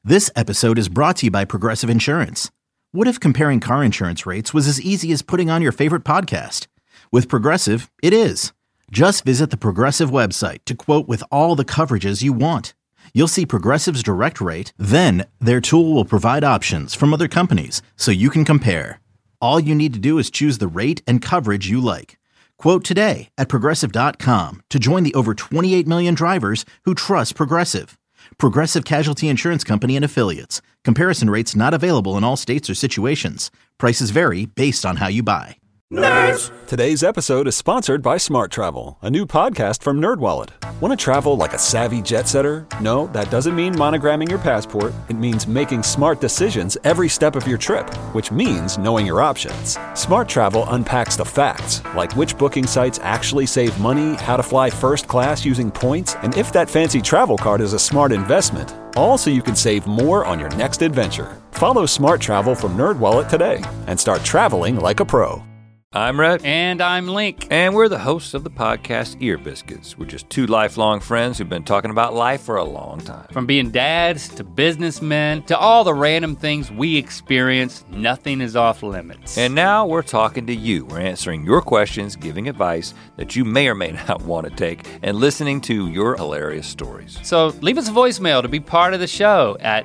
This episode is brought to you by Progressive Insurance. What if comparing car insurance rates was as easy as putting on your favorite podcast? With Progressive, it is. Just visit the Progressive website to quote with all the coverages you want. You'll see Progressive's direct rate, then their tool will provide options from other companies so you can compare. All you need to do is choose the rate and coverage you like. Quote today at Progressive.com to join the over 28 million drivers who trust Progressive. Progressive Casualty Insurance Company and Affiliates. Comparison rates not available in all states or situations. Prices vary based on how you buy. Nerds! Today's episode is sponsored by Smart Travel, a new podcast from NerdWallet. Want to travel like a savvy jet setter? No, that doesn't mean monogramming your passport. It means making smart decisions every step of your trip, which means knowing your options. Smart Travel unpacks the facts, like which booking sites actually save money, how to fly first class using points, and if that fancy travel card is a smart investment. All so you can save more on your next adventure. Follow Smart Travel from NerdWallet today and start traveling like a pro. I'm Rhett. And I'm Link. And we're the hosts of the podcast Ear Biscuits. We're just two lifelong friends who've been talking about life for a long time. From being dads to businessmen to all the random things we experience, nothing is off limits. And now we're talking to you. We're answering your questions, giving advice that you may or may not want to take, and listening to your hilarious stories. So leave us a voicemail to be part of the show at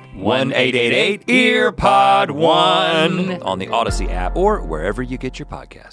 1-888-EARPOD-1 on the Odyssey app or wherever you get your podcasts.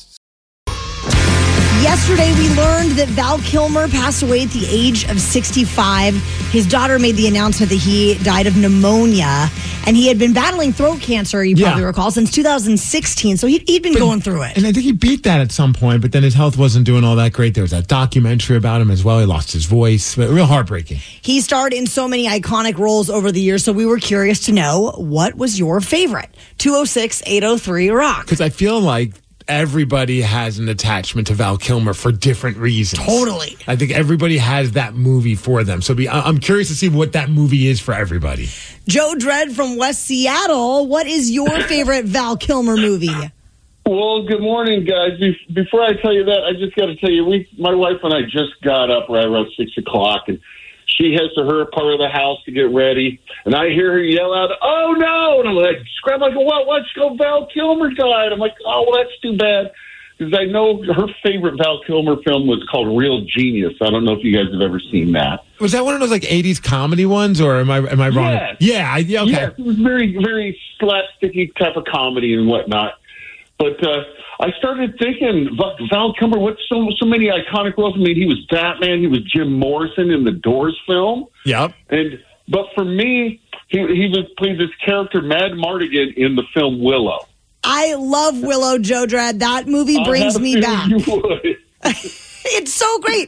Yesterday, we learned that Val Kilmer passed away at the age of 65. His daughter made the announcement that he died of pneumonia, and he had been battling throat cancer, you probably recall, since 2016. So he'd been going through it. And I think he beat that at some point, but then his health wasn't doing all that great. There was that documentary about him as well. He lost his voice. But real heartbreaking. He starred in so many iconic roles over the years, so we were curious to know, what was your favorite? 206-803-ROCK. Because I feel like everybody has an attachment to Val Kilmer for different reasons. Totally. I think everybody has that movie for them. So I'm curious to see what that movie is for everybody. Joe Dredd from West Seattle, what is your favorite Val Kilmer movie? Well, good morning, guys. Before I tell you that, I just got to tell you, my wife and I just got up right around 6 o'clock, and she heads to her part of the house to get ready, and I hear her yell out, "Oh, no!" And I'm like, scrap, like, what? Let's go, Val Kilmer died. I'm like, oh, well, that's too bad, because I know her favorite Val Kilmer film was called Real Genius. I don't know if you guys have ever seen that. Was that one of those, like, 80s comedy ones, or am I wrong? Yes. Yeah, okay. Yes, it was very, very slapsticky type of comedy and whatnot. But I started thinking, Val Kilmer, what's so many iconic roles? I mean, he was Batman. He was Jim Morrison in the Doors film. Yep. But for me, he played this character, Mad Mardigan, in the film Willow. I love Willow, Joe Dredd. That movie brings me back. You would. It's so great.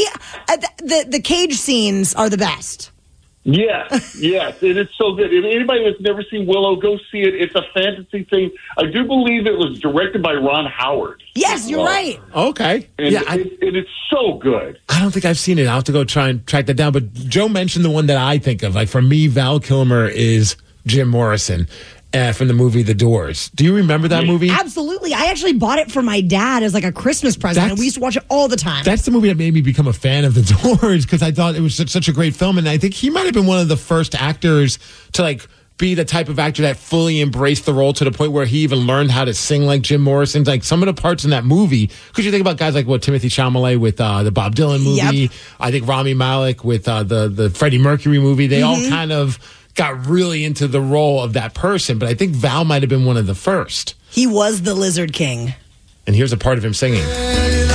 The cage scenes are the best. Yes, and it's so good. If anybody that's never seen Willow, go see it. It's a fantasy thing. I do believe it was directed by Ron Howard. Yes, you're right. Okay. And it's so good. I don't think I've seen it. I'll have to go try and track that down. But Joe mentioned the one that I think of. Like, for me, Val Kilmer is Jim Morrison from the movie The Doors. Do you remember that movie? Absolutely. I actually bought it for my dad as like a Christmas present, and we used to watch it all the time. That's the movie that made me become a fan of The Doors, because I thought it was such a great film. And I think he might have been one of the first actors to, like, be the type of actor that fully embraced the role to the point where he even learned how to sing like Jim Morrison. Like, some of the parts in that movie, because you think about guys like Timothy Chalamet with the Bob Dylan movie. Yep. I think Rami Malek with the Freddie Mercury movie. They all kind of got really into the role of that person. But I think Val might have been one of the first. He was the Lizard King. And here's a part of him singing. And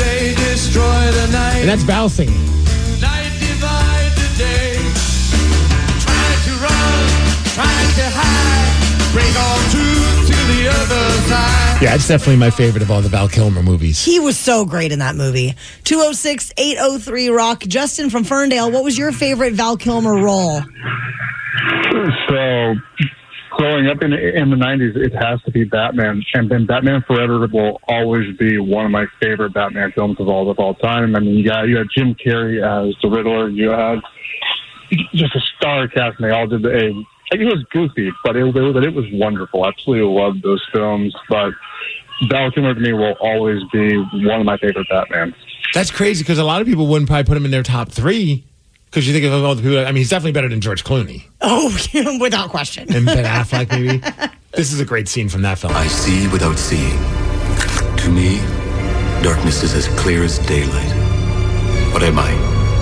that's Val singing. Night divide the day. Trying to run, trying to hide. Bring all truth to the other side. Yeah, it's definitely my favorite of all the Val Kilmer movies. He was so great in that movie. 206-803-ROCK. Justin from Ferndale, what was your favorite Val Kilmer role? So, growing up in the 90s, it has to be Batman. And then Batman Forever will always be one of my favorite Batman films of all time. I mean, you had Jim Carrey as the Riddler. You had just a star cast, and they all did it was goofy, but it was wonderful. I absolutely loved those films. But Val Kilmer to me will always be one of my favorite Batmans. That's crazy, because a lot of people wouldn't probably put him in their top three. Because you think of all the people. I mean, he's definitely better than George Clooney. Oh, without question. And Ben Affleck, maybe. This is a great scene from that film. I see without seeing. To me, darkness is as clear as daylight. What am I?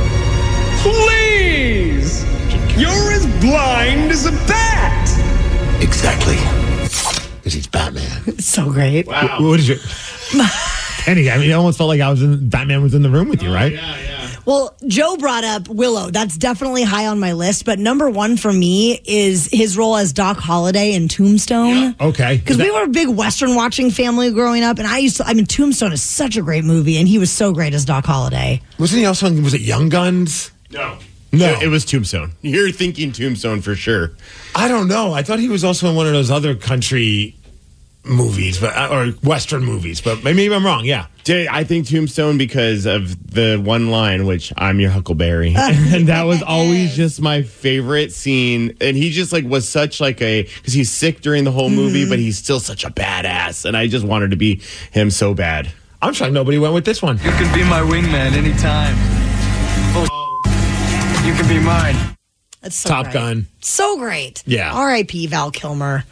Please! You're as blind as a bat! Exactly. Because he's Batman. It's so great. Wow. What is your... Penny, I mean, it almost felt like Batman was in the room with you, right? Yeah. Well, Joe brought up Willow. That's definitely high on my list. But number one for me is his role as Doc Holliday in Tombstone. Yeah. Okay. Because we were a big Western watching family growing up. And Tombstone is such a great movie. And he was so great as Doc Holliday. Wasn't he also in, was it Young Guns? No. No. It was Tombstone. You're thinking Tombstone for sure. I don't know. I thought he was also in one of those other country movies, or Western movies, but maybe I'm wrong. Yeah. I think Tombstone because of the one line, which I'm your Huckleberry. And that was always just my favorite scene. And he just was such because he's sick during the whole movie, but he's still such a badass. And I just wanted to be him so bad. I'm shocked nobody went with this one. You can be my wingman anytime. You can be mine. That's so Top great. Gun. So great. Yeah. R.I.P. Val Kilmer.